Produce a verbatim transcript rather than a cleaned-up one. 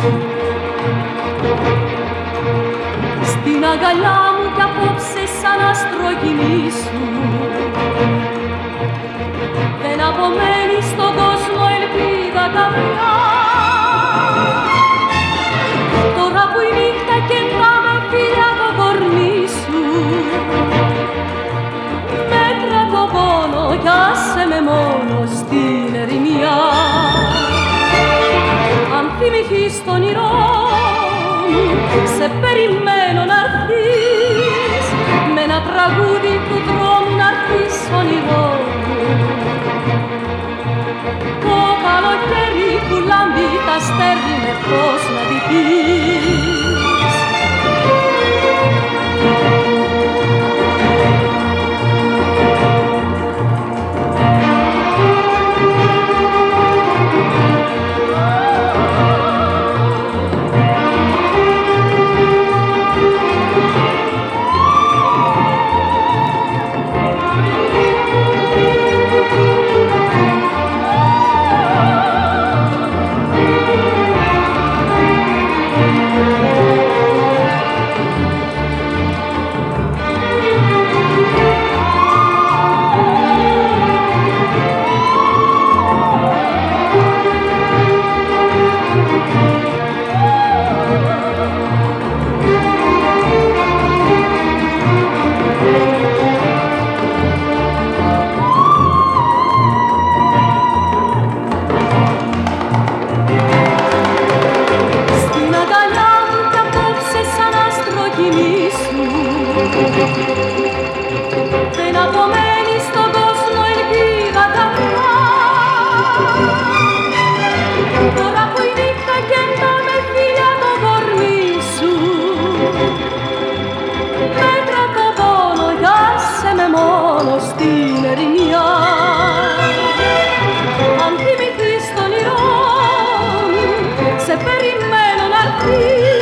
Στην αγκαλιά μου κι απόψε σαν άστρο κοιμήσου. Δεν απομένει στον κόσμο ελπίδα καμιά. Τώρα που η νύχτα κεντά με φιλιά το κορμί σου, μέτρα το πόνο κι άσε με μόνο στην ερημιά. Αν θυμηθείς το όνειρό μου, σε περιμένω να'ρθείς, με ένα τραγούδι του δρόμου να'ρθείς όνειρό μου. Το καλοκαίρι που λάμπει τα στέρνει με φως να τη πεις. Δεν απομένει στον κόσμο ελπίδα καμιά. Τώρα που η νύχτα κεντά με φιλιά το κορμί σου, μέτρα το πόνο κι άσε με μόνο στην ερημιά. Αν θυμηθείς το όνειρό μου, σε περιμένω να'ρθείς,